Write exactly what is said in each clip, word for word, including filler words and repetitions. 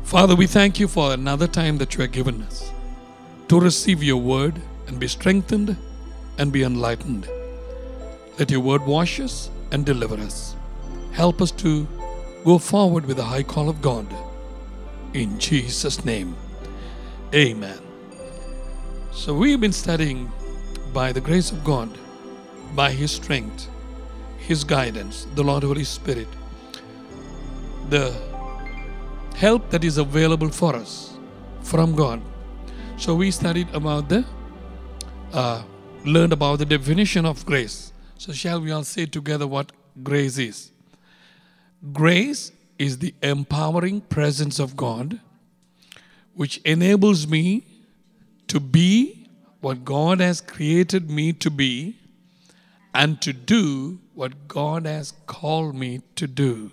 Father, we thank you for another time that you have given us to receive your word and be strengthened and be enlightened. Let your word wash us and deliver us. Help us to go forward with the high call of God. In Jesus' name, amen. So we've been studying by the grace of God, by His strength, His guidance, the Lord Holy Spirit, the help that is available for us from God. So we studied about the, uh, learned about the definition of grace. So shall we all say together what grace is? Grace is the empowering presence of God which enables me to be what God has created me to be and to do what God has called me to do.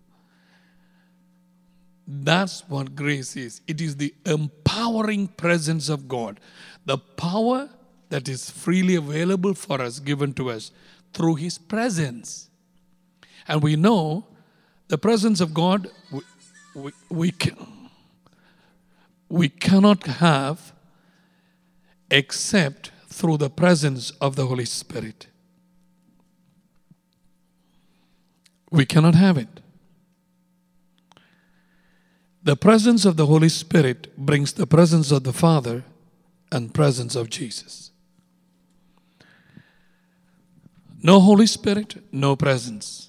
That's what grace is. It is the empowering presence of God. The power that is freely available for us, given to us through His presence. And we know the presence of God, we, we, we, can, we cannot have except through the presence of the Holy Spirit. We cannot have it. The presence of the Holy Spirit brings the presence of the Father and presence of Jesus. No Holy Spirit, no presence.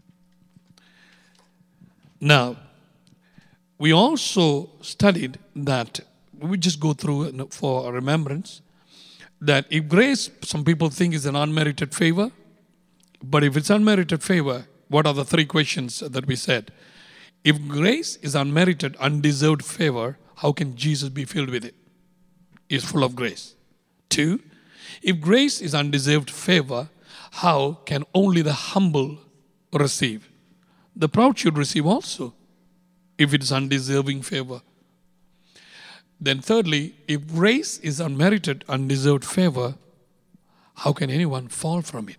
Now, we also studied that, we just go through for remembrance, that if grace, some people think is an unmerited favor, but if it's unmerited favor, what are the three questions that we said? If grace is unmerited, undeserved favor, how can Jesus be filled with it? He is full of grace. Two, if grace is undeserved favor, how can only the humble receive? The proud should receive also, if it is undeserving favor. Then thirdly, if grace is unmerited, undeserved favor, how can anyone fall from it?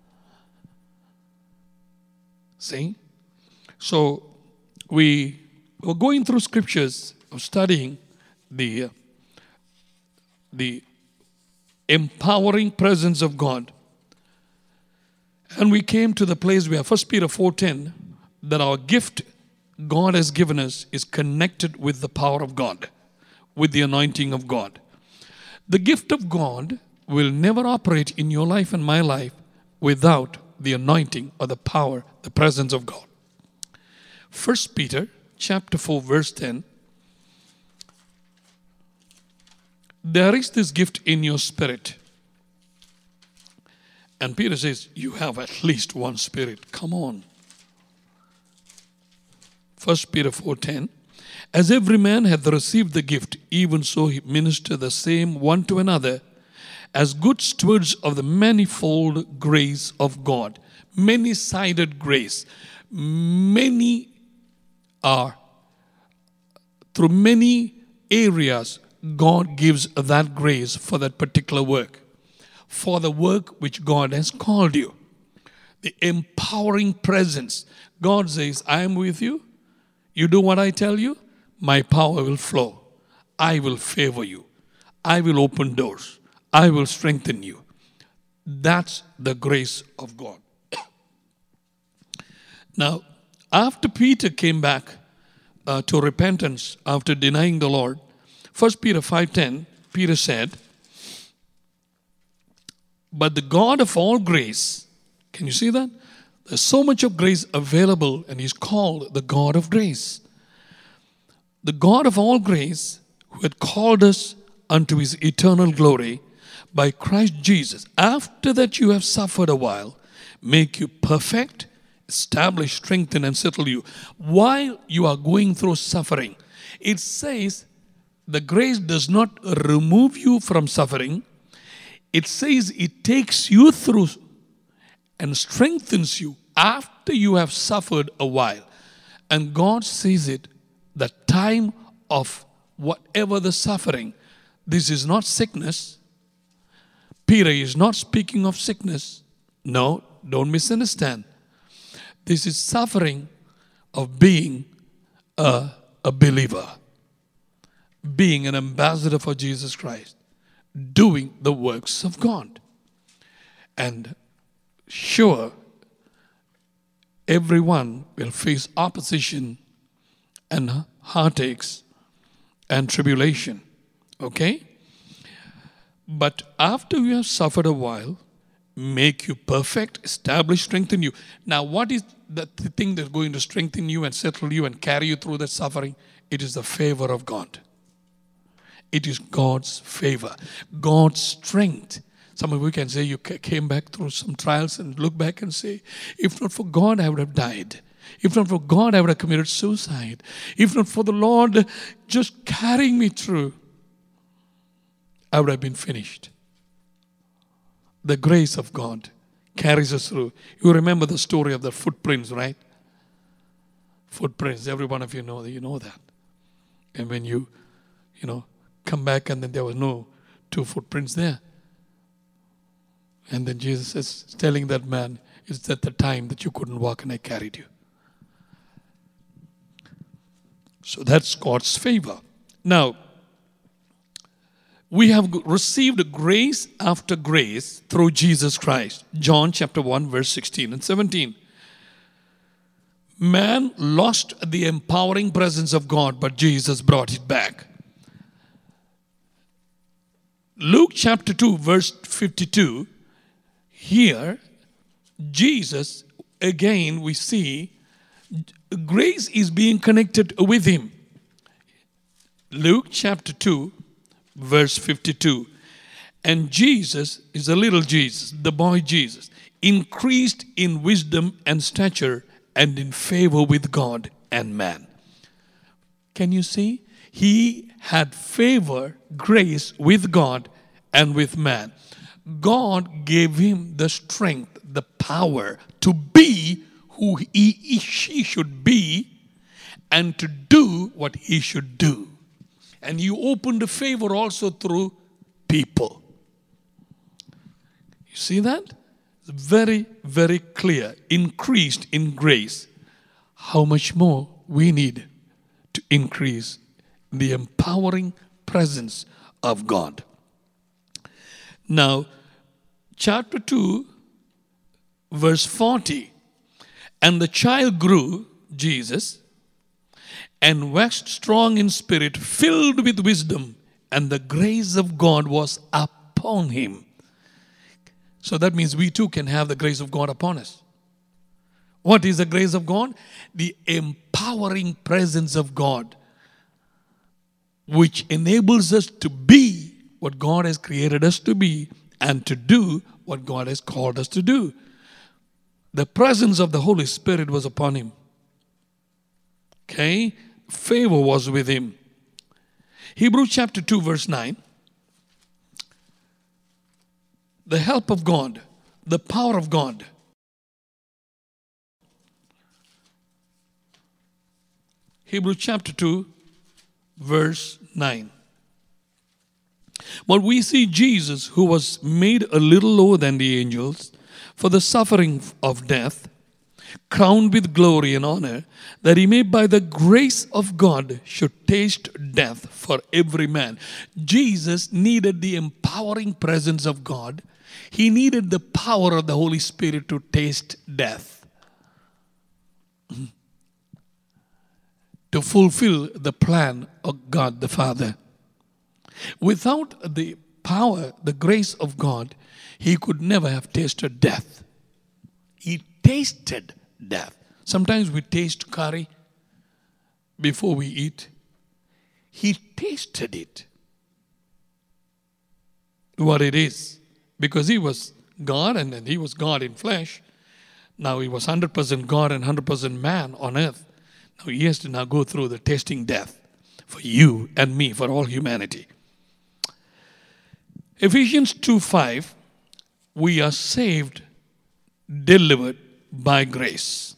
See? So, we were going through scriptures, of studying the, uh, the empowering presence of God. And we came to the place where First Peter four ten, that our gift God has given us is connected with the power of God, with the anointing of God. The gift of God will never operate in your life and my life without the anointing or the power, the presence of God. First Peter chapter four verse ten. There is this gift in your spirit. And Peter says, you have at least one spirit. Come on. First Peter four ten. As every man hath received the gift, even so he minister the same one to another, as good stewards of the manifold grace of God. Many-sided grace. Many are, through many areas, God gives that grace for that particular work, for the work which God has called you. The empowering presence. God says, I am with you. You do what I tell you, my power will flow. I will favor you. I will open doors. I will strengthen you. That's the grace of God. Now, after Peter came back uh, to repentance after denying the Lord, First Peter five ten, Peter said, but the God of all grace, can you see that? There's so much of grace available, and He's called the God of grace. The God of all grace, who had called us unto His eternal glory by Christ Jesus, after that you have suffered a while, make you perfect, establish, strengthen, and settle you. While you are going through suffering, it says the grace does not remove you from suffering. It says it takes you through and strengthens you after you have suffered a while. And God says it, the time of whatever the suffering. This is not sickness. Peter is not speaking of sickness. No, don't misunderstand. This is suffering of being a a believer, being an ambassador for Jesus Christ, doing the works of God. And sure, everyone will face opposition and heartaches and tribulation. Okay? But after you have suffered a while, make you perfect, establish, strengthen you. Now, what is the thing that's going to strengthen you and settle you and carry you through that suffering? It is the favor of God. It is God's favor, God's strength. Some of you can say you came back through some trials and look back and say, if not for God, I would have died. If not for God, I would have committed suicide. If not for the Lord just carrying me through, I would have been finished. The grace of God carries us through. You remember the story of the footprints, right? Footprints, every one of you know that. You know that. And when you, you know, come back and then there was no two footprints there. And then Jesus is telling that man, it's at the time that you couldn't walk and I carried you. So that's God's favor. Now, we have received grace after grace through Jesus Christ. John chapter one, verse sixteen and seventeen. Man lost the empowering presence of God, but Jesus brought it back. Luke chapter two, verse fifty-two. Here, Jesus, again we see, grace is being connected with him. Luke chapter two, verse fifty-two. And Jesus is a little Jesus, the boy Jesus, increased in wisdom and stature and in favor with God and man. Can you see? He had favor, grace with God and with man. God gave him the strength, the power to be who he, he she should be and to do what he should do. And he opened the favor also through people. You see that? It's very, very clear. Increased in grace. How much more we need to increase the empowering presence of God. Now, chapter two, verse forty. And the child grew, Jesus, and waxed strong in spirit, filled with wisdom, and the grace of God was upon him. So that means we too can have the grace of God upon us. What is the grace of God? The empowering presence of God, which enables us to be what God has created us to be and to do what God has called us to do. The presence of the Holy Spirit was upon him. Okay? Favor was with him. Hebrews chapter two, verse nine. The help of God, the power of God. Hebrews chapter two, verse nine. But we see Jesus, who was made a little lower than the angels for the suffering of death, crowned with glory and honor, that he may by the grace of God should taste death for every man. Jesus needed the empowering presence of God. He needed the power of the Holy Spirit to taste death, to fulfill the plan of God the Father. Without the power, the grace of God, he could never have tasted death. He tasted death. Sometimes we taste curry before we eat. He tasted it, what it is, because he was God and then he was God in flesh. Now he was one hundred percent God and one hundred percent man on earth. Now he has to now go through the tasting death for you and me, for all humanity. Ephesians two five, we are saved, delivered by grace.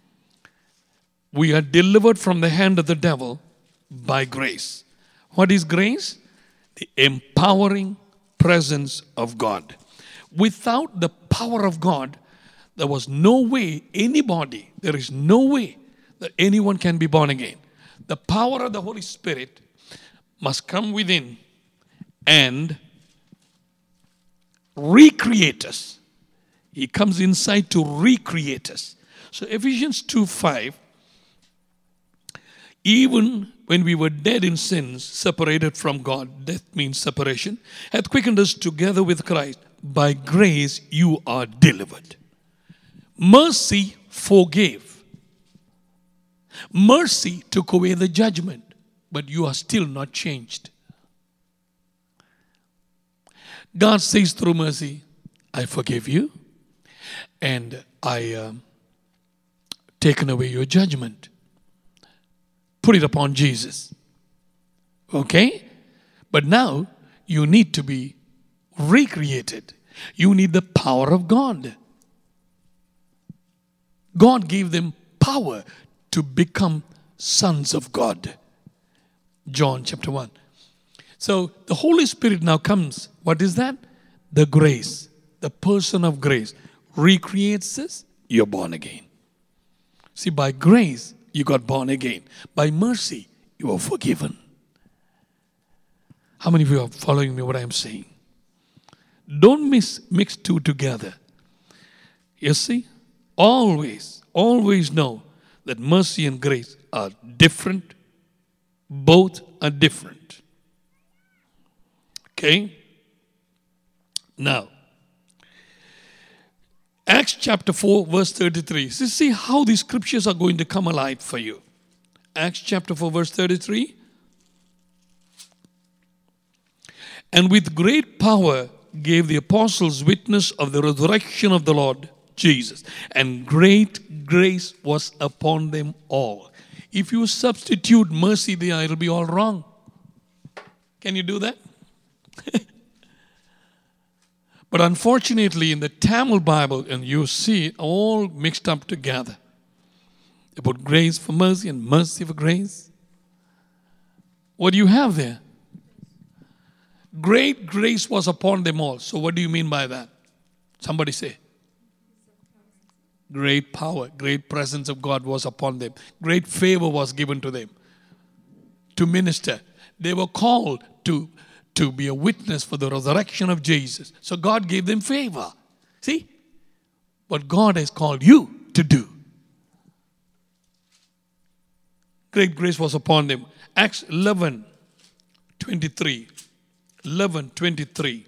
We are delivered from the hand of the devil by grace. What is grace? The empowering presence of God. Without the power of God, there was no way anybody, there is no way that anyone can be born again. The power of the Holy Spirit must come within and recreate us. He comes inside to recreate us. So Ephesians two five, even when we were dead in sins, separated from God, death means separation, hath quickened us together with Christ. By grace you are delivered. Mercy forgave. Mercy took away the judgment, but you are still not changed. God says through mercy, I forgive you and I um, taken away your judgment. Put it upon Jesus. Okay? But now you need to be recreated. You need the power of God. God gave them power to become sons of God. John chapter one. So the Holy Spirit now comes. What is that? The grace. The person of grace recreates us. You're born again. See, by grace, you got born again. By mercy, you are forgiven. How many of you are following me what I am saying? Don't mix, mix two together. You see, always, always know that mercy and grace are different. Both are different. Okay? Now, Acts chapter four, verse thirty-three. So see how these scriptures are going to come alive for you. Acts chapter four, verse thirty-three. And with great power gave the apostles witness of the resurrection of the Lord Jesus. And great grace was upon them all. If you substitute mercy there, it'll be all wrong. Can you do that? But unfortunately, in the Tamil Bible, and you see it all mixed up together. They put grace for mercy and mercy for grace. What do you have there? Great grace was upon them all. So what do you mean by that? Somebody say. Great power, great presence of God was upon them. Great favor was given to them to minister. They were called to to be a witness for the resurrection of Jesus. So God gave them favor. See? What God has called you to do. Great grace was upon them. Acts eleven twenty-three. eleven twenty-three.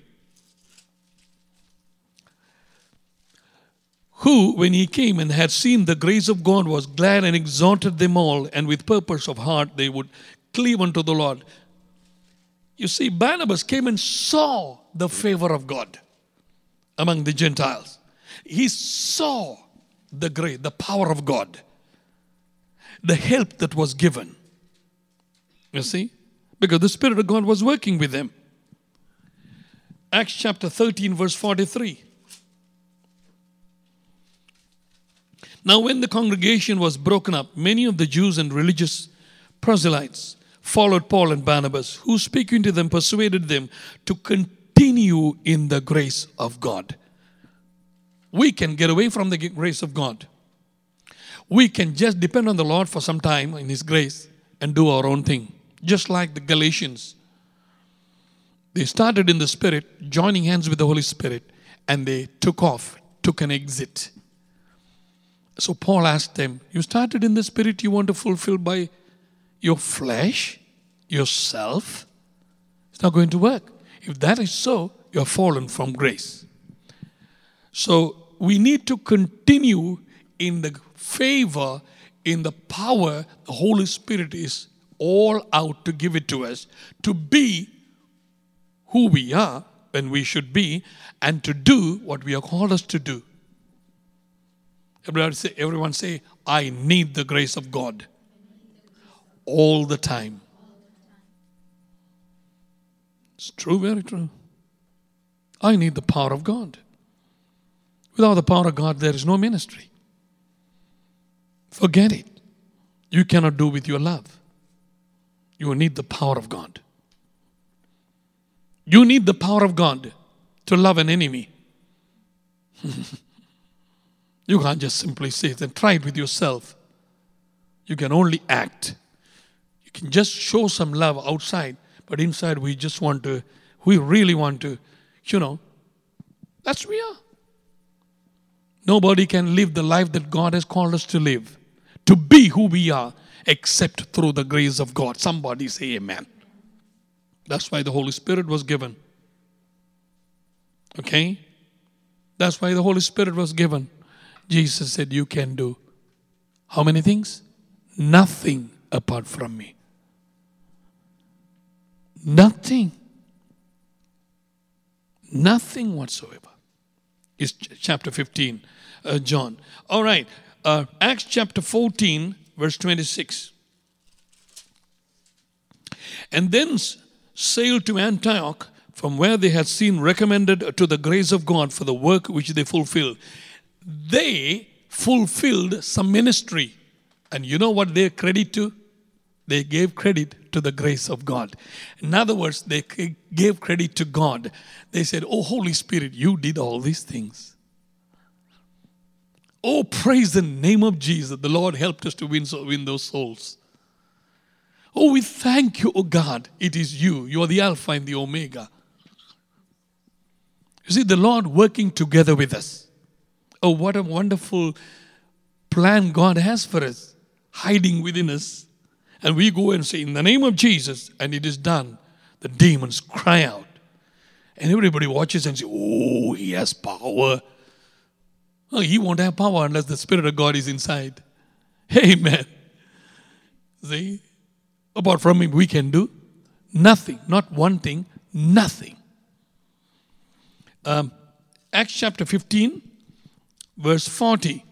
Who, when he came and had seen the grace of God, was glad and exhorted them all, and with purpose of heart they would cleave unto the Lord. You see, Barnabas came and saw the favor of God among the Gentiles. He saw the grace, the power of God, the help that was given. You see? Because the Spirit of God was working with them. Acts chapter thirteen, verse forty-three. Now when the congregation was broken up, many of the Jews and religious proselytes followed Paul and Barnabas, who speaking to them persuaded them to continue in the grace of God. We can get away from the grace of God. We can just depend on the Lord for some time in His grace and do our own thing. Just like the Galatians. They started in the Spirit, joining hands with the Holy Spirit, and they took off, took an exit. So Paul asked them, you started in the Spirit, you want to fulfill by your flesh, yourself? It's not going to work. If that is so, you are fallen from grace. So we need to continue in the favor, in the power the Holy Spirit is all out to give it to us, to be who we are and we should be, and to do what we are called us to do. Everyone say, everyone say, I need the grace of God all the time. It's true, very true. I need the power of God. Without the power of God, there is no ministry. Forget it. You cannot do with your love. You need the power of God. You need the power of God to love an enemy. You can't just simply say it and try it with yourself. You can only act can just show some love outside, but inside we just want to, we really want to, you know, that's we are. Nobody can live the life that God has called us to live, to be who we are, except through the grace of God. Somebody say amen. That's why the Holy Spirit was given. Okay? That's why the Holy Spirit was given. Jesus said, you can do how many things? Nothing apart from me. Nothing. Nothing whatsoever. Is chapter fifteen, uh, John. All right. Uh, Acts chapter fourteen, verse twenty-six. And then sailed to Antioch, from where they had seen recommended to the grace of God for the work which they fulfilled. They fulfilled some ministry. And you know what they credit to? They gave credit to the grace of God. In other words, they gave credit to God. They said, oh, Holy Spirit, you did all these things. Oh, praise the name of Jesus. The Lord helped us to win, win those souls. Oh, we thank you, oh God. It is you. You are the Alpha and the Omega. You see, the Lord working together with us. Oh, what a wonderful plan God has for us, hiding within us. And we go and say, in the name of Jesus, and it is done. The demons cry out. And everybody watches and says, oh, he has power. Oh, he won't have power unless the Spirit of God is inside. Amen. See? Apart from him, we can do nothing. Not one thing, nothing. Um, Acts chapter fifteen, verse forty.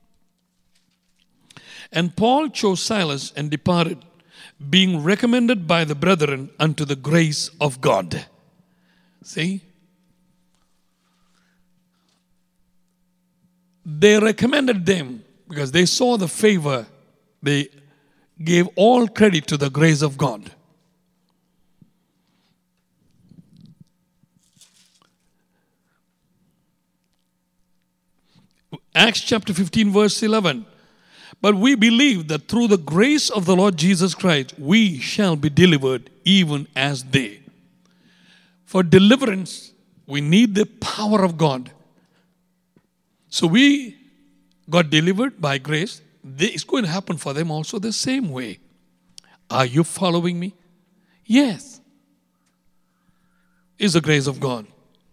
And Paul chose Silas and departed, being recommended by the brethren unto the grace of God. See? They recommended them because they saw the favor. They gave all credit to the grace of God. Acts chapter fifteen, verse eleven. But we believe that through the grace of the Lord Jesus Christ, we shall be delivered even as they. For deliverance, we need the power of God. So we got delivered by grace. It's going to happen for them also the same way. Are you following me? Yes. It's the grace of God.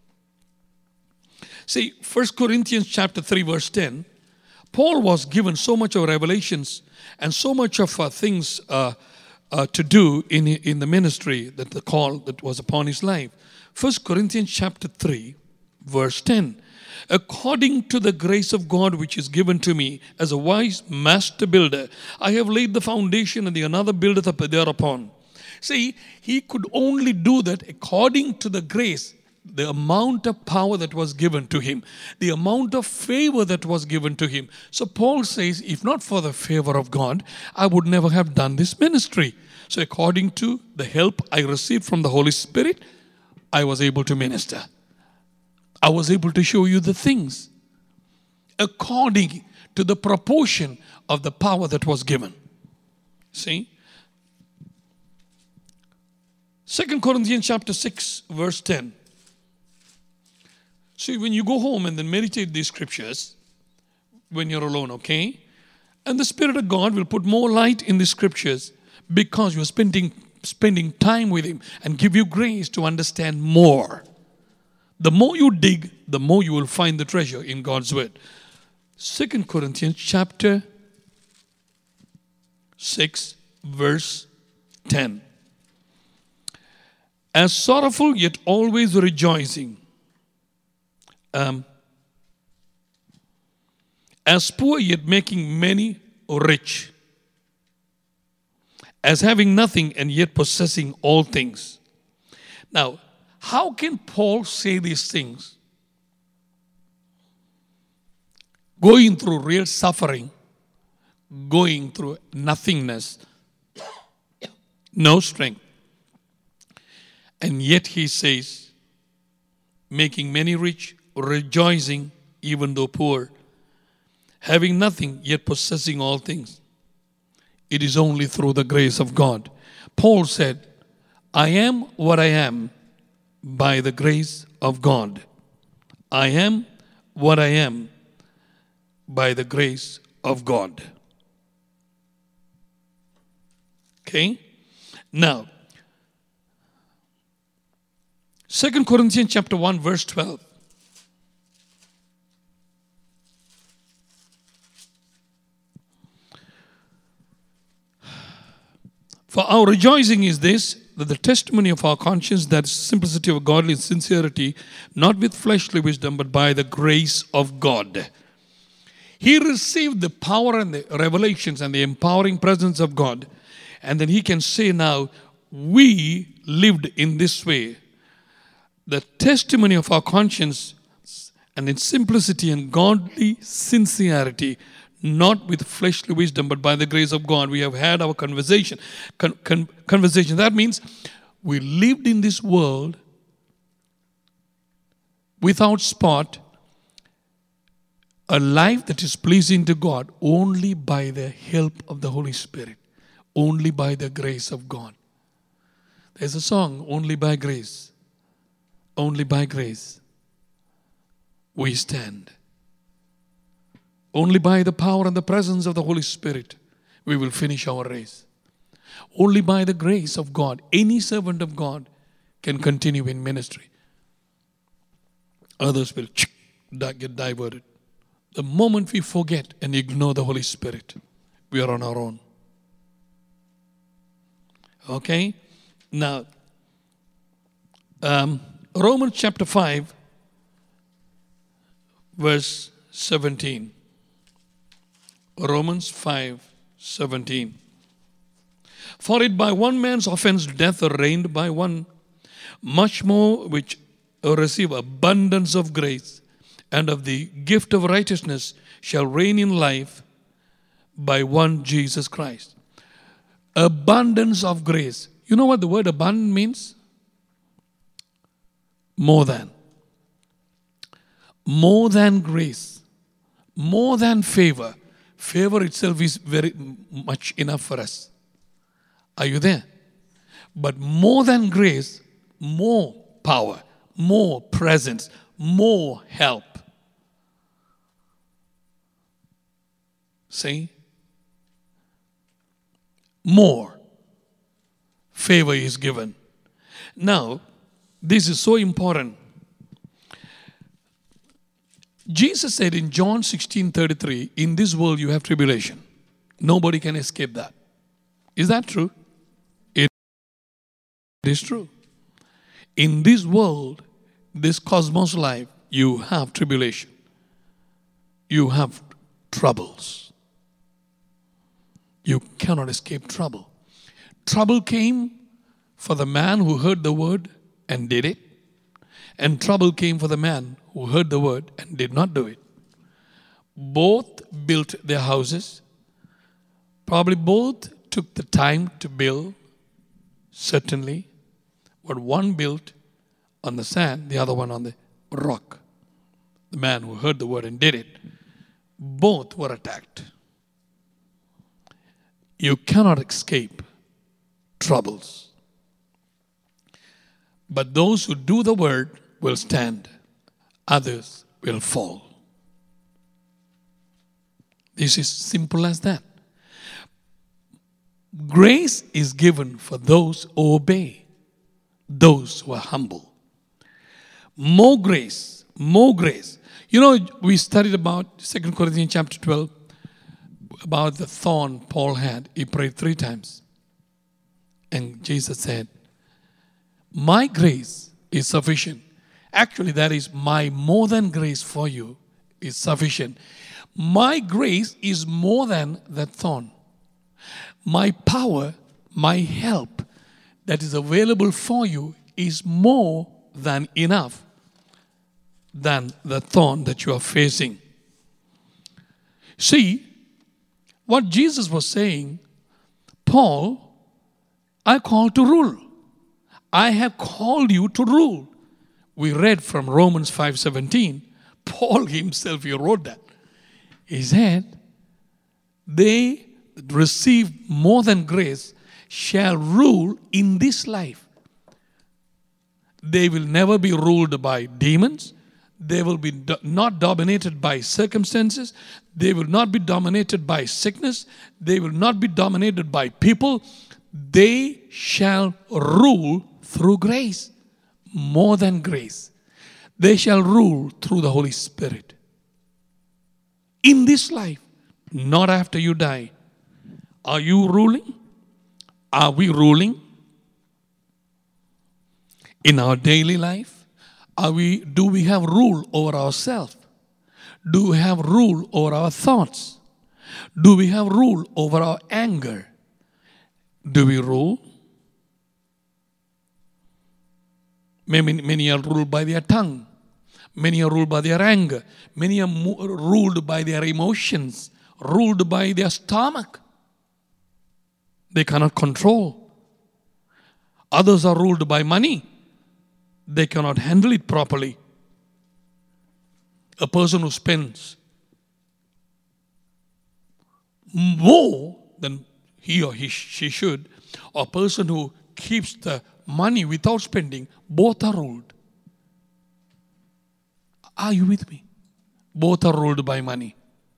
See, First Corinthians chapter three, verse ten. Paul was given so much of revelations and so much of uh, things uh, uh, to do in, in the ministry, that the call that was upon his life. First Corinthians chapter three, verse ten. According to the grace of God which is given to me as a wise master builder, I have laid the foundation and the another buildeth up thereupon. See, he could only do that according to the grace, the amount of power that was given to him, the amount of favor that was given to him. So Paul says, if not for the favor of God, I would never have done this ministry. So according to the help I received from the Holy Spirit, I was able to minister. I was able to show you the things according to the proportion of the power that was given. See? Second Corinthians chapter six, verse ten. See, when you go home and then meditate these scriptures, when you're alone, okay? And the Spirit of God will put more light in the scriptures because you're spending, spending time with Him and give you grace to understand more. The more you dig, the more you will find the treasure in God's Word. Second Corinthians chapter six, verse ten. As sorrowful yet always rejoicing. Um, as poor yet making many rich. As having nothing and yet possessing all things. Now, how can Paul say these things? Going through real suffering, going through nothingness, no strength. And yet he says, making many rich, rejoicing even though poor, having nothing yet possessing all things. It is only through the grace of God. Paul said, I am what I am by the grace of God. I am what I am by the grace of God. Okay? Now, Second Corinthians chapter one, verse twelve. For our rejoicing is this, that the testimony of our conscience, that simplicity of godly sincerity, not with fleshly wisdom, but by the grace of God. He received the power and the revelations and the empowering presence of God. And then he can say now, we lived in this way. The testimony of our conscience and in simplicity and godly sincerity, not with fleshly wisdom, but by the grace of God, we have had our conversation. Con- con- conversation. That means we lived in this world without spot, a life that is pleasing to God only by the help of the Holy Spirit, only by the grace of God. There's a song, Only by Grace, only by grace we stand. Only by the power and the presence of the Holy Spirit we will finish our race. Only by the grace of God, any servant of God can continue in ministry. Others will get diverted. The moment we forget and ignore the Holy Spirit, we are on our own. Okay? Now, um, Romans chapter five, verse seventeen. Romans five, seventeen. For it by one man's offense death reigned by one, much more which receive abundance of grace and of the gift of righteousness shall reign in life by one Jesus Christ. Abundance of grace. You know what the word abundant means? More than. More than grace. More than favor. Favor itself is very much enough for us. Are you there? But more than grace, more power, more presence, more help. See? More favor is given. Now, this is so important. Jesus said in John sixteen thirty-three, in this world you have tribulation. Nobody can escape that. Is that true? It is true. In this world, this cosmos life, you have tribulation. You have troubles. You cannot escape trouble. Trouble came for the man who heard the word and did it. And trouble came for the man who heard the word and did not do it. Both built their houses. Probably both took the time to build, certainly. But one built on the sand, the other one on the rock. The man who heard the word and did it. Both were attacked. You cannot escape troubles. But those who do the word will stand. Others will fall. This is simple as that. Grace is given for those who obey, those who are humble. More grace, more grace. You know, we studied about Second Corinthians chapter twelve, about the thorn Paul had. He prayed three times. And Jesus said, my grace is sufficient. Actually, that is my more than grace for you is sufficient. My grace is more than that thorn. My power, my help that is available for you is more than enough than the thorn that you are facing. See, what Jesus was saying, Paul, I called to rule. I have called you to rule. We read from Romans five seventeen. Paul himself, he wrote that. He said, they that receive more than grace shall rule in this life. They will never be ruled by demons. They will be do- not dominated by circumstances. They will not be dominated by sickness. They will not be dominated by people. They shall rule through grace, more than grace. They shall rule through the Holy Spirit. In this life, not after you die. Are you ruling? Are we ruling? In our daily life, are we, do we have rule over ourselves? Do we have rule over our thoughts? Do we have rule over our anger? Do we rule? Many, many are ruled by their tongue. Many are ruled by their anger. Many are mo- ruled by their emotions, ruled by their stomach. They cannot control. Others are ruled by money. They cannot handle it properly. A person who spends more than he or he, she should, or a person who keeps the money without spending, both are ruled. Are you with me? Both are ruled by money.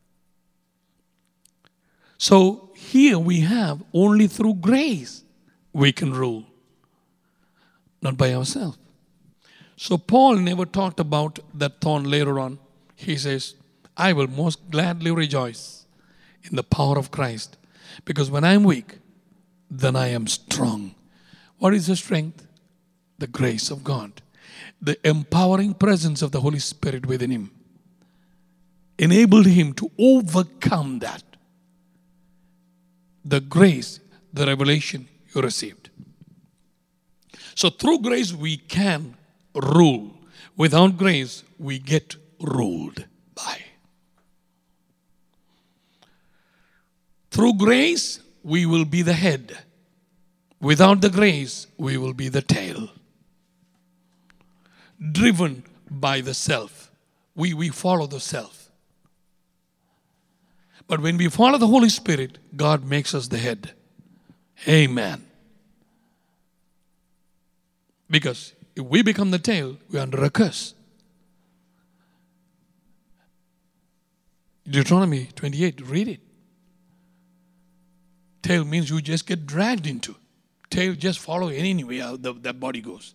So here we have only through grace we can rule, not by ourselves. So Paul never talked about that thorn later on. He says, I will most gladly rejoice in the power of Christ, because when I am weak, then I am strong. What is the strength? The grace of God. The empowering presence of the Holy Spirit within him enabled him to overcome that. The grace, the revelation you received. So through grace we can rule. Without grace we get ruled by. Through grace we will be the head. Without the grace we will be the tail. Driven by the self. We, we follow the self. But when we follow the Holy Spirit, God makes us the head. Amen. Because if we become the tail, we're under a curse. Deuteronomy twenty-eight, read it. Tail means you just get dragged into. Tail just follow anyway how the, that body goes.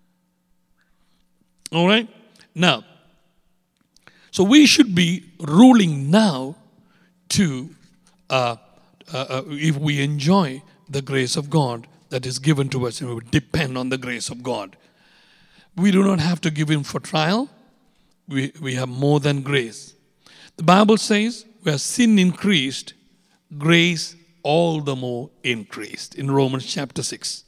All right? Now, so we should be ruling now to, uh, uh, uh, if we enjoy the grace of God that is given to us, and we depend on the grace of God. We do not have to give in for trial. We, we have more than grace. The Bible says, where sin increased, grace all the more increased. In Romans chapter six.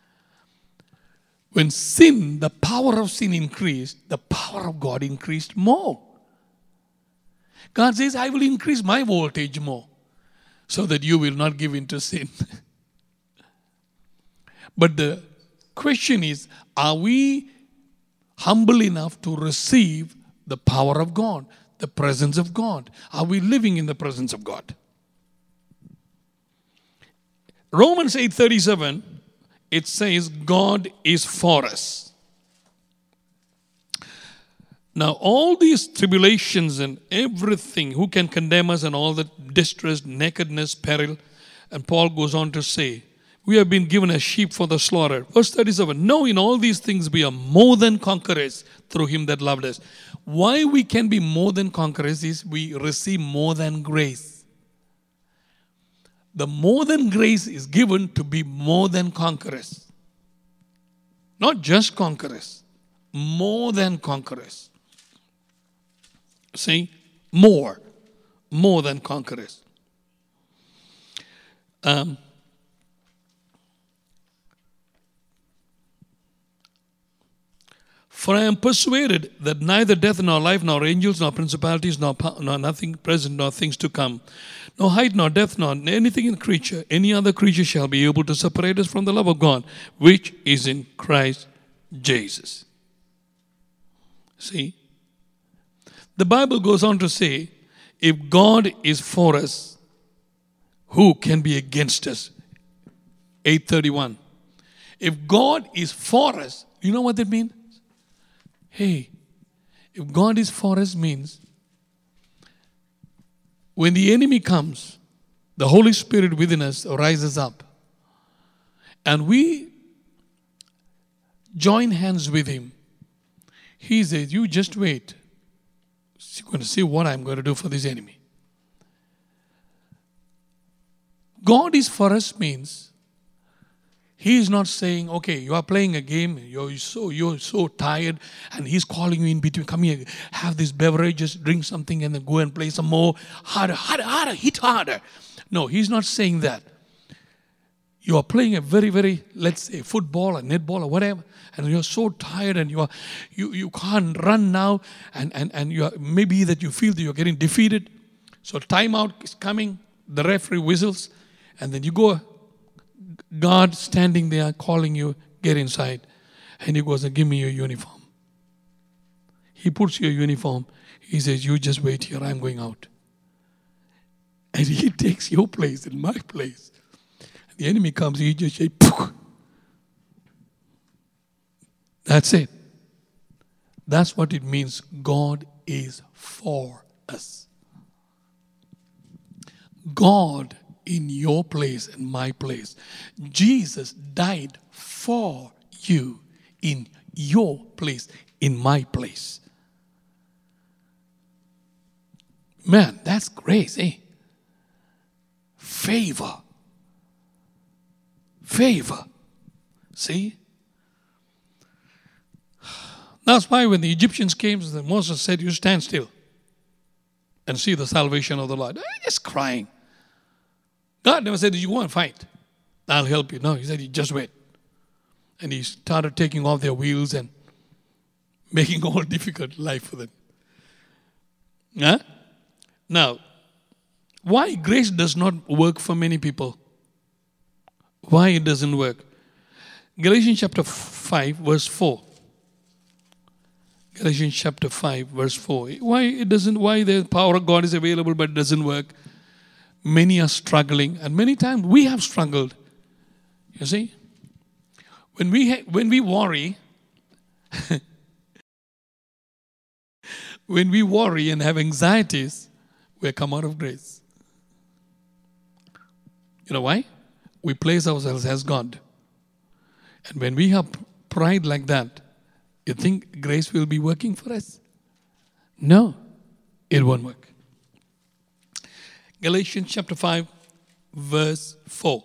When sin, the power of sin increased, the power of God increased more. God says, I will increase my voltage more so that you will not give in to sin. But the question is, are we humble enough to receive the power of God, the presence of God? Are we living in the presence of God? Romans eight thirty-seven, it says, God is for us. Now, all these tribulations and everything, who can condemn us, and all the distress, nakedness, peril. And Paul goes on to say, we have been given as sheep for the slaughter. Verse thirty-seven, no, in all these things we are more than conquerors through him that loved us. Why we can be more than conquerors is we receive more than grace. The more than grace is given to be more than conquerors. Not just conquerors, more than conquerors. See, more, more than conquerors. Um, For I am persuaded that neither death nor life, nor angels, nor principalities, nor, nor nothing present, nor things to come, nor height, nor depth, nor anything in creature, any other creature shall be able to separate us from the love of God, which is in Christ Jesus. See? The Bible goes on to say, if God is for us, who can be against us? eight thirty-one. If God is for us, you know what that means? Hey, if God is for us means when the enemy comes, the Holy Spirit within us rises up. And we join hands with him. He says, you just wait. You're going to see what I'm going to do for this enemy. God is for us means he is not saying, okay, you are playing a game, you're so, you're so tired, and he's calling you in between, come here, have this beverage, just drink something and then go and play some more, harder, harder, harder, hit harder. No, he's not saying that. You are playing a very, very, let's say, football or netball or whatever, and you're so tired and you are, you, you can't run now, and, and, and you are, maybe that you feel that you're getting defeated. So timeout is coming, the referee whistles, and then you go, God standing there calling you, get inside. And he goes, give me your uniform. He puts your uniform. He says, you just wait here, I'm going out. And he takes your place and my place. And the enemy comes, he just says, poof. That's it. That's what it means. God is for us. God in your place and my place. Jesus died for you in your place, in my place. Man, that's grace, eh? Favor. Favor. See? That's why when the Egyptians came, Moses said, you stand still and see the salvation of the Lord. They're just crying. God never said, you go and fight. I'll help you. No, he said, you just wait. And he started taking off their wheels and making all difficult life for them. Huh? Now, why grace does not work for many people? Why it doesn't work? Galatians chapter five, verse four. Galatians chapter five, verse four. Why it doesn't, why the power of God is available but it doesn't work? Many are struggling, and many times we have struggled. You see? When we ha- when we worry, when we worry and have anxieties, we come out of grace. You know why? We place ourselves as God. And when we have pride like that, you think grace will be working for us? No, it won't work. Galatians chapter five, verse four.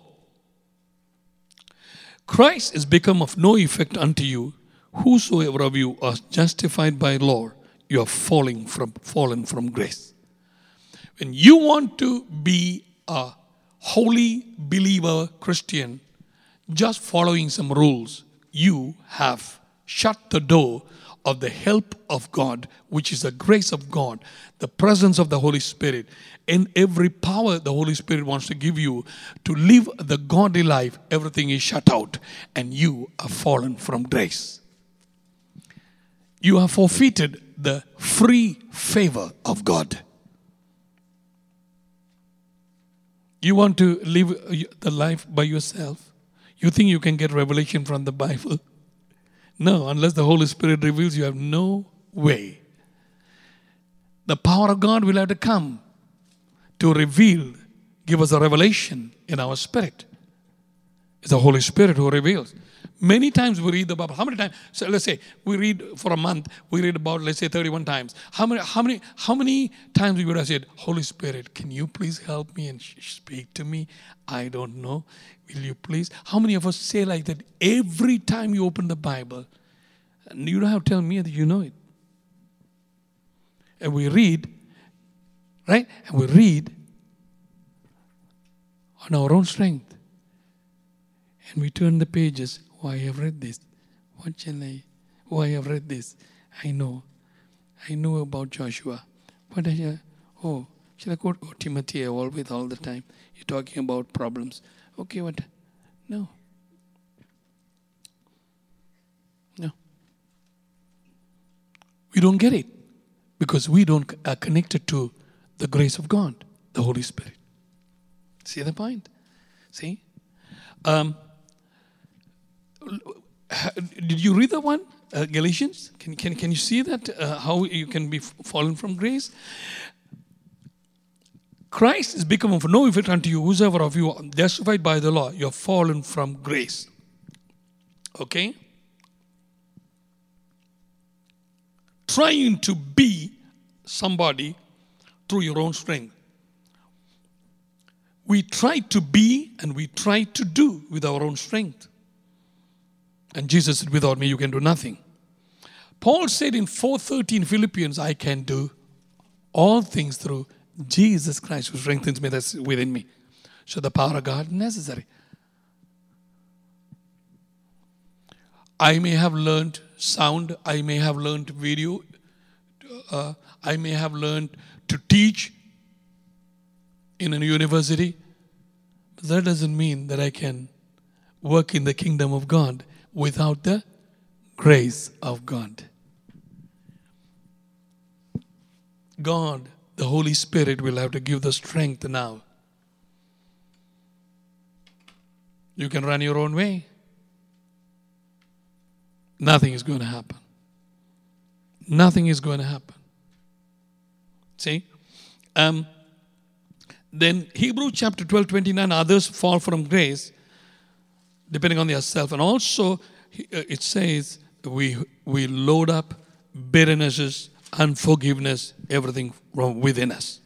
Christ is become of no effect unto you. Whosoever of you are justified by law, you are falling from fallen from grace. When you want to be a holy believer Christian, just following some rules, you have shut the door of the help of God, which is the grace of God, the presence of the Holy Spirit, and every power the Holy Spirit wants to give you to live the godly life. Everything is shut out and you are fallen from grace. You have forfeited the free favor of God. You want to live the life by yourself? You think you can get revelation from the Bible? No, unless the Holy Spirit reveals, you have no way. The power of God will have to come to reveal, give us a revelation in our spirit. It's the Holy Spirit who reveals. Many times we read the Bible. How many times? So let's say we read for a month, we read about, let's say, thirty-one times. How many, how many, how many times we would have said, Holy Spirit, can you please help me and speak to me? I don't know. Will you please? How many of us say like that every time you open the Bible? And you don't have to tell me that you know it. And we read, right? And we read on our own strength. And we turn the pages. Oh, I have read this. What shall I? Oh, I have read this. I know. I know about Joshua. What I shall, oh, shall I quote oh, Timothy always all the time? You're talking about problems. Okay, what? No. No. We don't get it because we don't are connected to the grace of God, the Holy Spirit. See the point? See? Um, did you read that one? Uh, Galatians? Can, can, can you see that? Uh, how you can be fallen from grace? Christ is become of no effect unto you, whosoever of you are justified by the law, you have fallen from grace. Okay? Trying to be somebody through your own strength. We try to be and we try to do with our own strength. And Jesus said, without me you can do nothing. Paul said in four thirteen Philippians, I can do all things through Jesus Christ who strengthens me, that's within me. So the power of God is necessary. I may have learned sound, I may have learned video, uh, I may have learned to teach in a university, but that doesn't mean that I can work in the kingdom of God without the grace of God. God, the Holy Spirit, will have to give the strength now. You can run your own way. Nothing is going to happen. Nothing is going to happen. See? Um, then Hebrews chapter twelve, twenty-nine, others fall from grace, depending on yourself. And also, it says, we, we load up bitternesses, unforgiveness, everything from within us.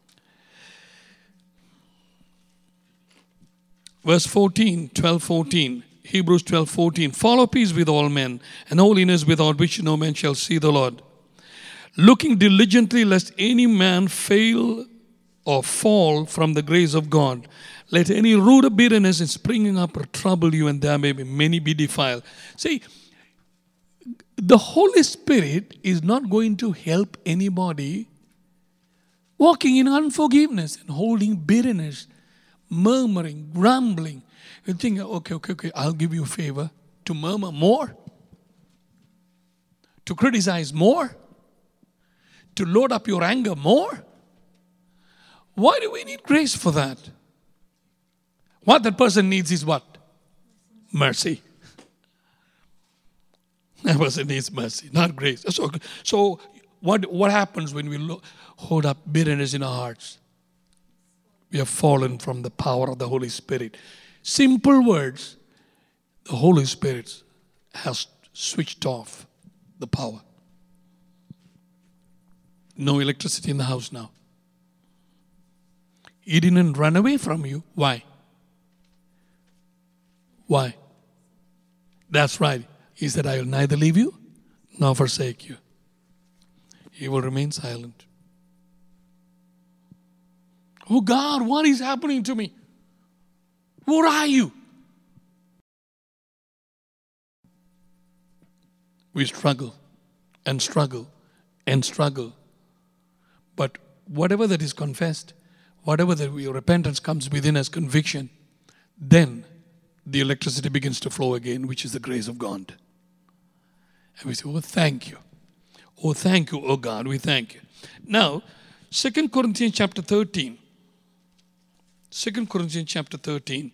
Verse fourteen, twelve, fourteen. Hebrews twelve, fourteen. Follow peace with all men and holiness without which no man shall see the Lord. Looking diligently lest any man fail or fall from the grace of God. Let any root of bitterness and springing up trouble you, and there may be many be defiled. See, the Holy Spirit is not going to help anybody walking in unforgiveness and holding bitterness, murmuring, grumbling. You think, okay, okay, okay, I'll give you a favor. To murmur more? To criticize more? To load up your anger more? Why do we need grace for that? What that person needs is what? Mercy. That person needs mercy, not grace. So, so what, what happens when we lo- hold up bitterness in our hearts? We have fallen from the power of the Holy Spirit. Simple words, the Holy Spirit has switched off the power. No electricity in the house now. He didn't run away from you. Why? Why? That's right. He said, I will neither leave you nor forsake you. He will remain silent. Oh God, what is happening to me? Where are you? We struggle and struggle and struggle. But whatever that is confessed, whatever that we, repentance comes within us, conviction, then the electricity begins to flow again, which is the grace of God. And we say, oh, thank you. Oh, thank you, oh God, we thank you. Now, Second Corinthians chapter thirteen. Second Corinthians chapter thirteen.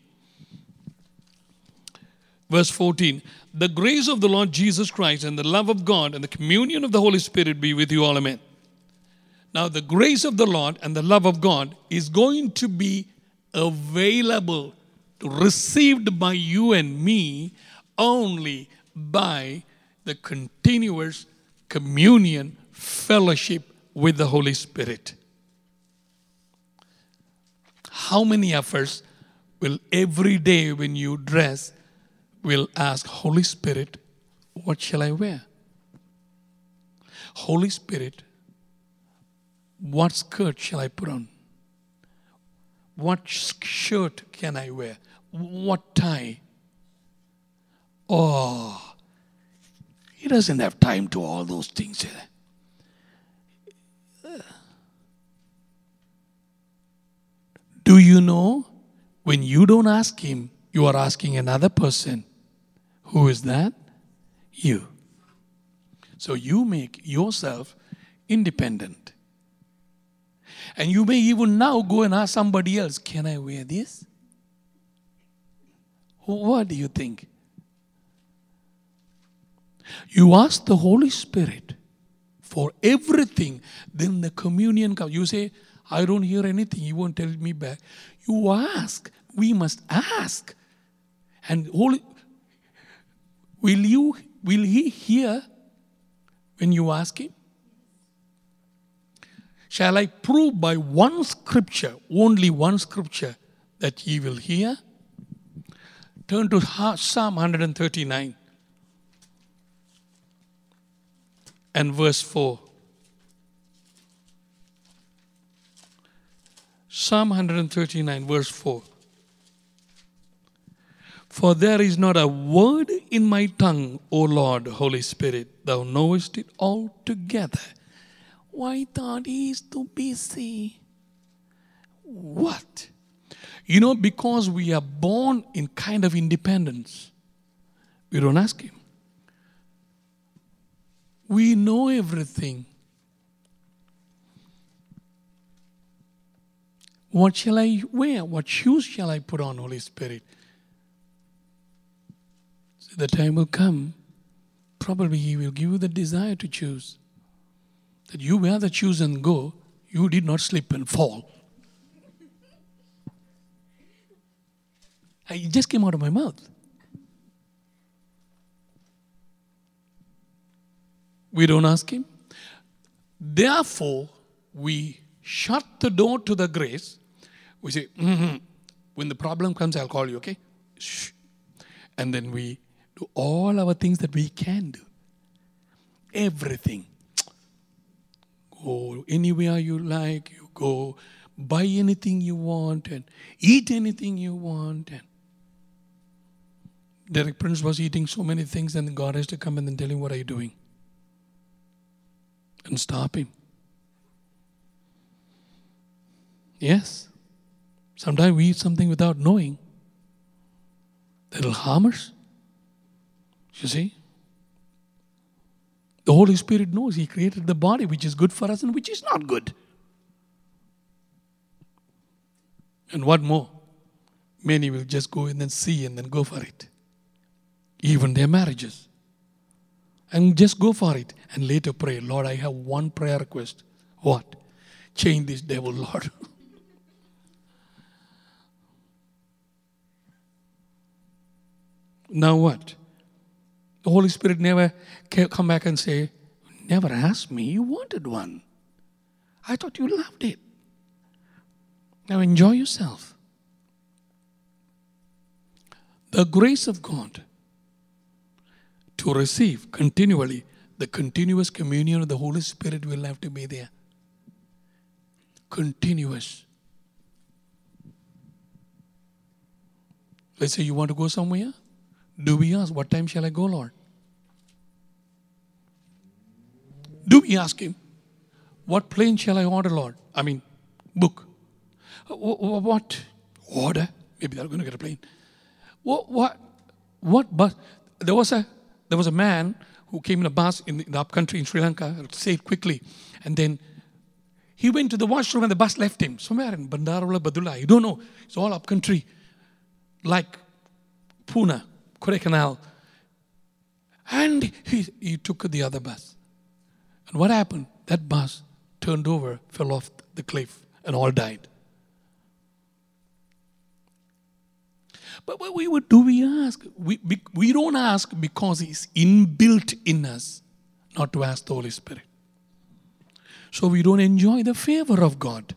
Verse fourteen. The grace of the Lord Jesus Christ and the love of God and the communion of the Holy Spirit be with you all. Amen. Now, the grace of the Lord and the love of God is going to be available, received by you and me only by the continuous communion, fellowship with the Holy Spirit. How many of us will every day when you dress will ask, Holy Spirit, what shall I wear? Holy Spirit, what skirt shall I put on? What shirt can I wear? What tie? Oh, he doesn't have time to all those things. Do you know, when you don't ask him, you are asking another person. Who is that? You. So you make yourself independent. And you may even now go and ask somebody else, can I wear this? What do you think? You ask the Holy Spirit for everything, then the communion comes. You say, I don't hear anything. He won't tell me back. You ask. We must ask. And Holy, will you, will He hear when you ask Him? Shall I prove by one scripture, only one scripture, that He will hear? Turn to Psalm one thirty-nine and verse four. Psalm one thirty-nine, verse four. For there is not a word in my tongue, O Lord, Holy Spirit, Thou knowest it altogether. Why thought He is too busy? What? You know, because we are born in kind of independence, we don't ask Him. We know everything. What shall I wear? What shoes shall I put on, Holy Spirit? So the time will come, probably He will give you the desire to choose. That you wear the shoes and go, you did not slip and fall. It just came out of my mouth. We don't ask Him. Therefore, we shut the door to the grace. We say, mm-hmm. When the problem comes, I'll call you, okay? Shh. And then we do all our things that we can do. Everything. Go anywhere you like, you go buy anything you want and eat anything you want. And Derek Prince was eating so many things, and God has to come and then tell him, what are you doing? And stop him. Yes. Sometimes we eat something without knowing that will harm us. You see? The Holy Spirit knows He created the body which is good for us and which is not good. And what more? Many will just go and then see and then go for it. Even their marriages. And just go for it. And later pray, Lord, I have one prayer request. What? Change this devil, Lord. Now what? The Holy Spirit never come back and say, never asked me, you wanted one. I thought you loved it. Now enjoy yourself. The grace of God to receive continually, the continuous communion of the Holy Spirit will have to be there. Continuous. Let's say you want to go somewhere. Do we ask, what time shall I go, Lord? Do we ask Him, what plane shall I order, Lord? I mean, book. What order? Maybe they're going to get a plane. What, what, what bus? There was a, there was a man who came in a bus in the, in the upcountry in Sri Lanka, I'll say it quickly, and then he went to the washroom and the bus left him. Somewhere in Bandarola, Badula, I don't know. It's all upcountry, like Pune, Kodaikanal. And he, he took the other bus. And what happened? That bus turned over, fell off the cliff, and all died. But what we would do, we ask. We, we, we don't ask because it's inbuilt in us not to ask the Holy Spirit. So we don't enjoy the favor of God.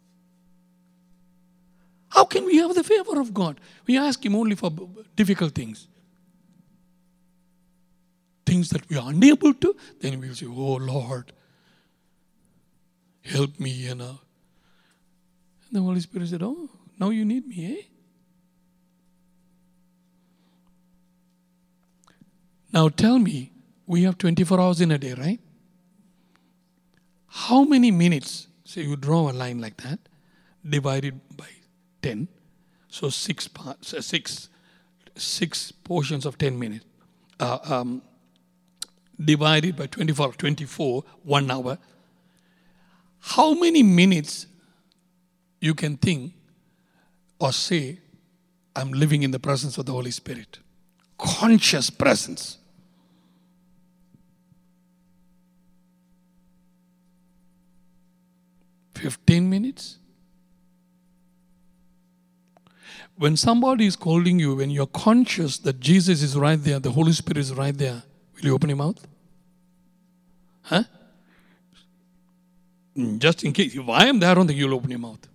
How can we have the favor of God? We ask Him only for difficult things. Things that we are unable to, then we'll say, oh Lord, help me, you know. And the Holy Spirit said, oh, now you need me, eh? Now tell me, we have twenty-four hours in a day, right? How many minutes, say you draw a line like that, divided by ten, so six parts, uh, six, six portions of ten minutes, uh, um, divided by twenty-four, twenty-four, one hour. How many minutes you can think or say, I'm living in the presence of the Holy Spirit? Conscious presence. fifteen minutes? When somebody is calling you, when you're conscious that Jesus is right there, the Holy Spirit is right there, will you open your mouth? Huh? Just in case. If I am there, I don't think you'll open your mouth.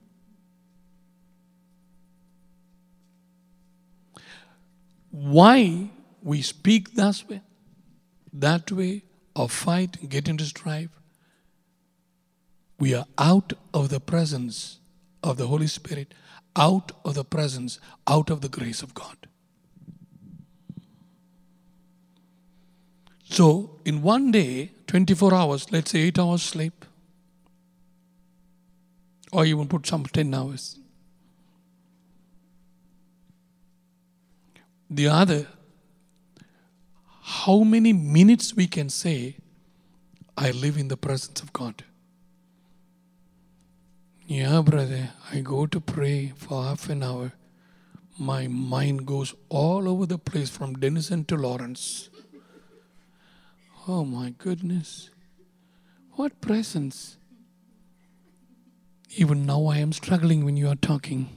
Why we speak that way, that way, or fight and get into strife? We are out of the presence of the Holy Spirit, out of the presence, out of the grace of God. So, in one day, twenty-four hours, let's say eight hours sleep, or even put some ten hours. The other, how many minutes we can say, I live in the presence of God. Yeah, brother, I go to pray for half an hour. My mind goes all over the place from Denison to Lawrence. Oh my goodness. What presence. Even now I am struggling when you are talking.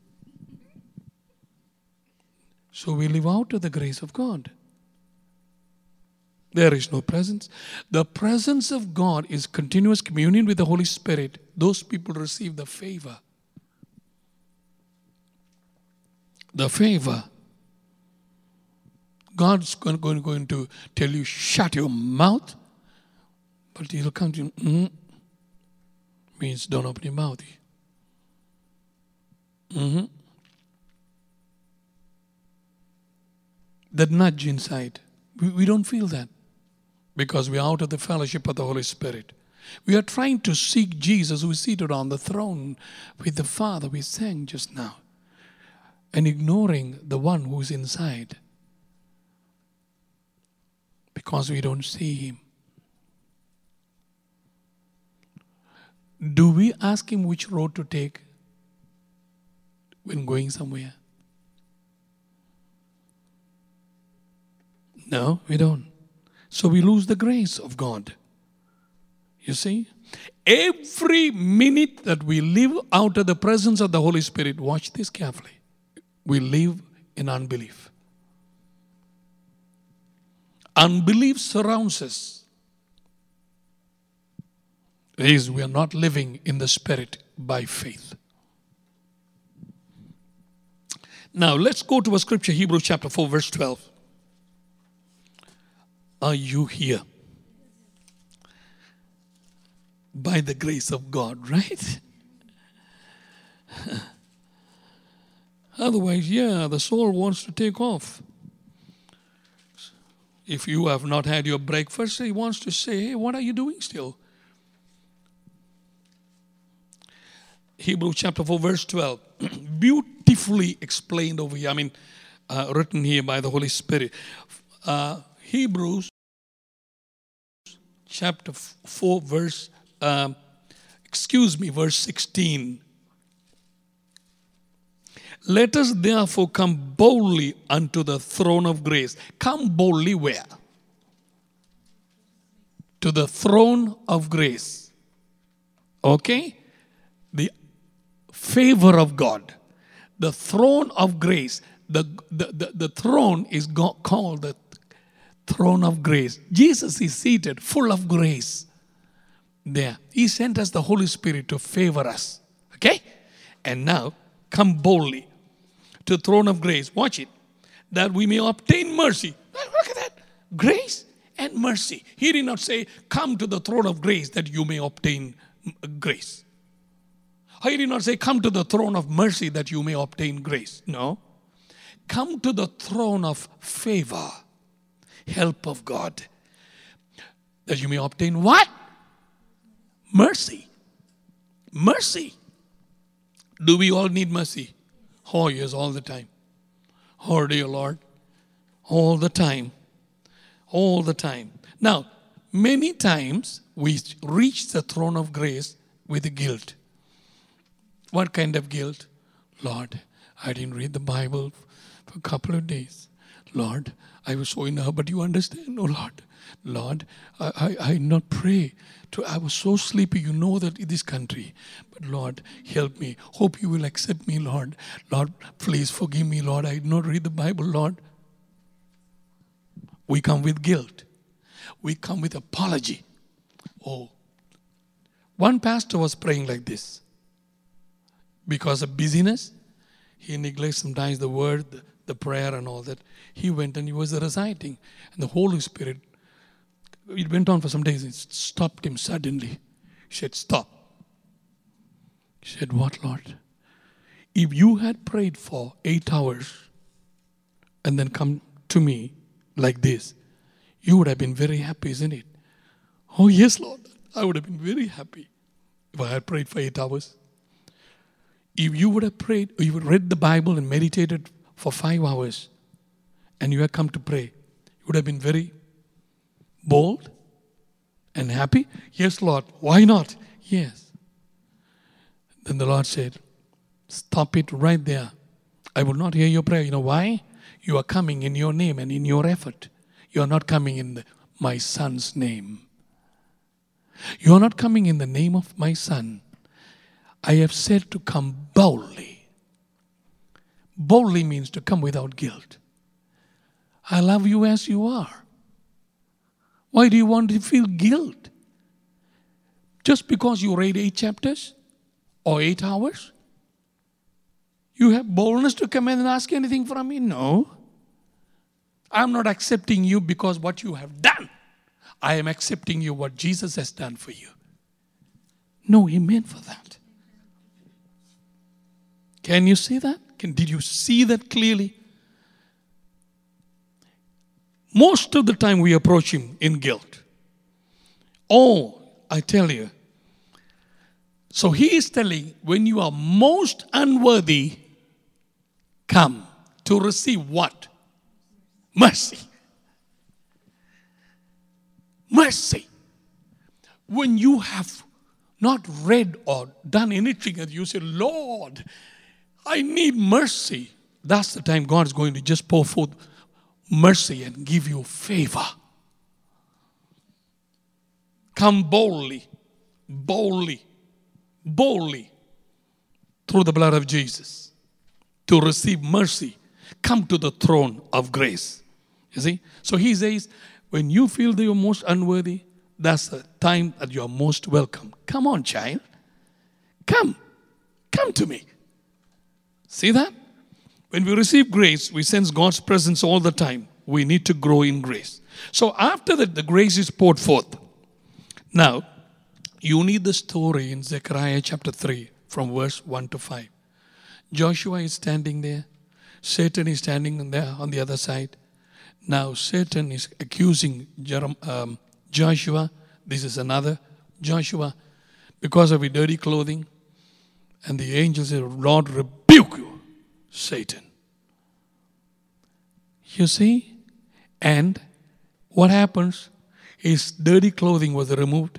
So we live out of the grace of God. There is no presence. The presence of God is continuous communion with the Holy Spirit. Those people receive the favor. The favor. God's going, going, going to tell you, shut your mouth. But he'll come to you, mm, means don't open your mouth. Mm-hmm. That nudge inside, we, we don't feel that because we are out of the fellowship of the Holy Spirit. We are trying to seek Jesus who is seated on the throne with the Father we sang just now, and ignoring the one who is inside because we don't see him. Do we ask him which road to take when going somewhere? No, we don't. So we lose the grace of God. You see? Every minute that we live out of the presence of the Holy Spirit, watch this carefully, we live in unbelief. Unbelief surrounds us. It is, we are not living in the Spirit by faith. Now, let's go to a scripture, Hebrews chapter four, verse twelve. Are you here? By the grace of God, right? Otherwise, yeah, the soul wants to take off. If you have not had your breakfast, he wants to say, hey, what are you doing still? Hebrews chapter four, verse twelve. Beautifully explained over here. I mean, uh, written here by the Holy Spirit. Uh, Hebrews chapter four, verse, uh, excuse me, verse sixteen. Let us therefore come boldly unto the throne of grace. Come boldly where? To the throne of grace. Okay? The favor of God. The throne of grace. The, the, the, the throne is called the throne of grace. Jesus is seated full of grace there. He sent us the Holy Spirit to favor us. Okay? And now, come boldly to the throne of grace. Watch it. That we may obtain mercy. Look at that. Grace and mercy. He did not say, come to the throne of grace that you may obtain grace. He did not say, come to the throne of mercy that you may obtain grace. No. Come to the throne of favor, help of God, that you may obtain what? Mercy. Mercy. Do we all need mercy? Oh, yes, all the time. Oh, dear Lord. All the time. All the time. Now, many times we reach the throne of grace with guilt. What kind of guilt? Lord, I didn't read the Bible for a couple of days. Lord, I was so in a, but you understand, oh Lord, Lord, I, I, I not pray. To, I was so sleepy, you know that in this country. But Lord, help me. Hope you will accept me, Lord. Lord, please forgive me, Lord. I did not read the Bible, Lord. We come with guilt. We come with apology. Oh, one pastor was praying like this. Because of busyness, he neglects sometimes the word, the, the prayer and all that. He went and he was reciting. And the Holy Spirit, it went on for some days. It stopped him suddenly. He said, stop. He said, what, Lord? If you had prayed for eight hours and then come to me like this, you would have been very happy, isn't it? Oh, yes, Lord. I would have been very happy if I had prayed for eight hours. If you would have prayed, or you would read the Bible and meditated for five hours, and you had come to pray, you would have been very bold and happy. Yes, Lord. Why not? Yes. Then the Lord said, stop it right there. I will not hear your prayer. You know why? You are coming in your name and in your effort. You are not coming in the, my son's name. You are not coming in the name of my son. I have said to come boldly. Boldly means to come without guilt. I love you as you are. Why do you want to feel guilt? Just because you read eight chapters or eight hours? You have boldness to come in and ask anything from me? No. I'm not accepting you because what you have done. I am accepting you what Jesus has done for you. No amen for that. Can you see that? Can, did you see that clearly? Most of the time we approach him in guilt. Oh, I tell you. So he is telling, when you are most unworthy, come to receive what? Mercy. Mercy. When you have not read or done anything and you say, Lord, I need mercy. That's the time God is going to just pour forth mercy and give you favor. Come boldly, boldly, boldly through the blood of Jesus to receive mercy. Come to the throne of grace. You see? So he says, when you feel that you're most unworthy, that's the time that you are most welcome. Come on, child. Come. Come to me. See that? When we receive grace, we sense God's presence all the time. We need to grow in grace. So after that, the grace is poured forth. Now, you need the story in Zechariah chapter three from verse one to five. Joshua is standing there. Satan is standing there on the other side. Now Satan is accusing Jerem, um, Joshua. This is another Joshua because of his dirty clothing. And the angel said, Lord, rebuke you, Satan. You see? And what happens? His dirty clothing was removed.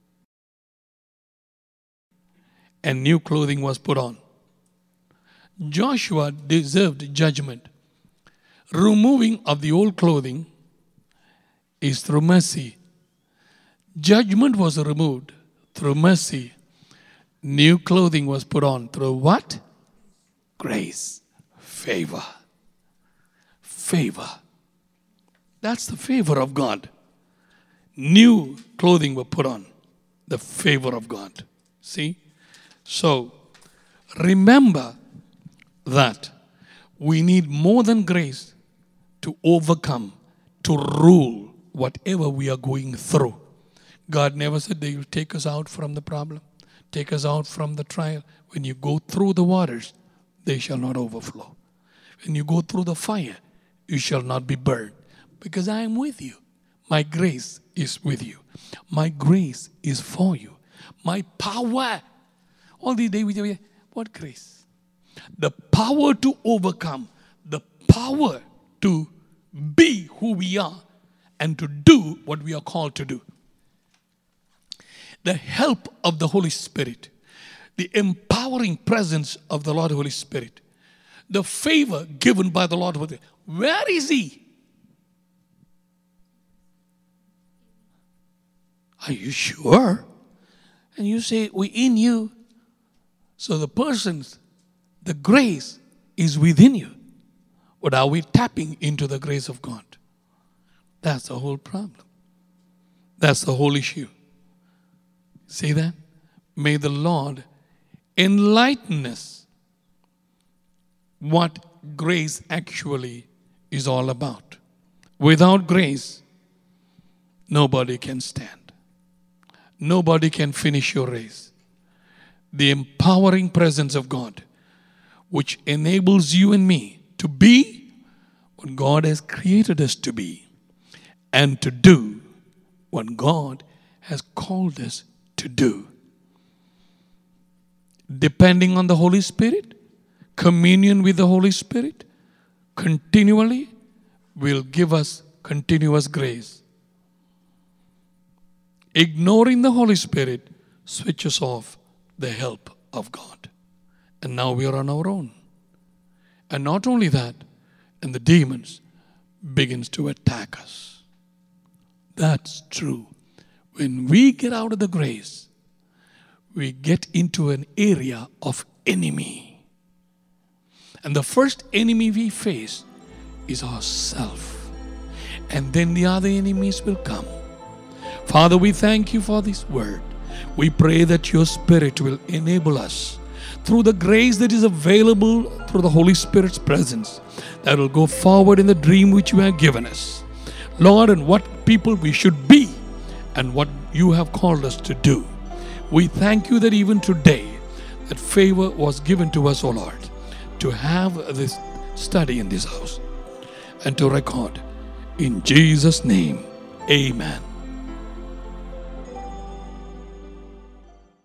And new clothing was put on. Joshua deserved judgment. Removing of the old clothing is through mercy. Judgment was removed through mercy. New clothing was put on through what? Grace. Favor. Favor. That's the favor of God. New clothing were put on. The favor of God. See? So, remember that we need more than grace to overcome, to rule whatever we are going through. God never said they will take us out from the problem, take us out from the trial. When you go through the waters, they shall not overflow. When you go through the fire, you shall not be burned. Because I am with you. My grace is with you. My grace is for you. My power. All the day we say, what grace? The power to overcome. The power to be who we are and to do what we are called to do. The help of the Holy Spirit. The empowering presence of the Lord Holy Spirit. The favor given by the Lord. Where is He? Are you sure? And you say, we in you. So the person's, the grace is within you. But are we tapping into the grace of God? That's the whole problem. That's the whole issue. See that? May the Lord enlighten us what grace actually is all about. Without grace, nobody can stand. Nobody can finish your race. The empowering presence of God, which enables you and me to be what God has created us to be and to do what God has called us to do. Depending on the Holy Spirit, communion with the Holy Spirit, continually will give us continuous grace. Ignoring the Holy Spirit switches off the help of God. And now we are on our own. And not only that, and the demons begins to attack us. That's true. When we get out of the grace, we get into an area of enemy. And the first enemy we face is ourself. And then the other enemies will come. Father, we thank you for this word. We pray that your Spirit will enable us through the grace that is available through the Holy Spirit's presence, that will go forward in the dream which you have given us. Lord, and what people we should be and what you have called us to do. We thank you that even today, that favor was given to us, O Lord, to have this study in this house and to record. In Jesus' name, amen.